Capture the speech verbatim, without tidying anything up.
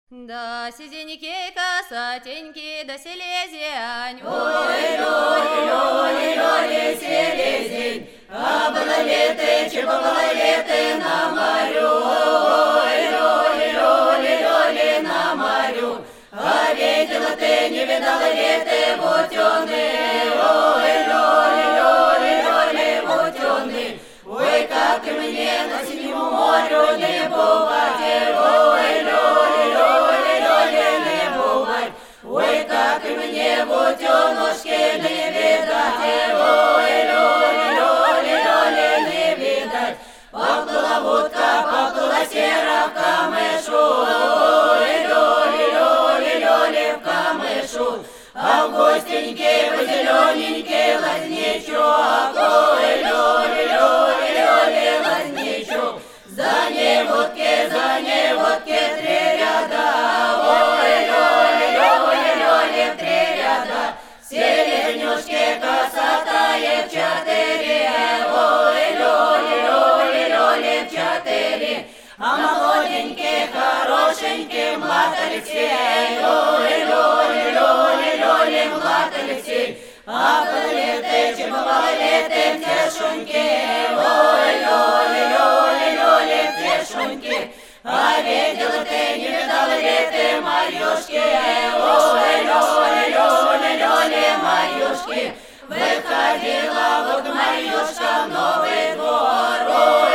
Да сизенький косатенький, да селезень. Ой, лёли, лёли, лёли, селезень, а было лето, чего было лето на морю. Ой, лёли, лёли, лёли, на морю. А видела ты, не видала лето бутёны. Ой, лёли, лёли, лёли, бутёны. Ой, как и мне на синему морю не бывать. Ой, лёли, лёли, лёли, не бывать. Ой, как и мне бутёнушки не видать. Ой, лёли, лёли, лёли, не видать. Поплыла утка, поплыла сера в камышу. Ой, лёли, лёли, лёли, в камышу. А в густенький, в зелёненький лазничок. Ой, лёли, лёли, лёли, лазничок. За ней водки, за ней водки три ряда. Ой, лёли, лёли, лёли, в три ряда. Селезнюшки косатая в четыре. Ой, лёли, лёли, лёли, в четыре. А молоденький, хорошенький Млад Алексей. Ой, лёли, лёли, лёли, Млад Алексей. А было лето, чем бывало лето в тешуньке. Ой, лёли, лёли, лёли, в тешуньке. А видела ты, не видала ли ты Марьюшки? Ой, лёли, лёли, лёли, Марьюшки. Выходила вот Марьюшка в Новый двор.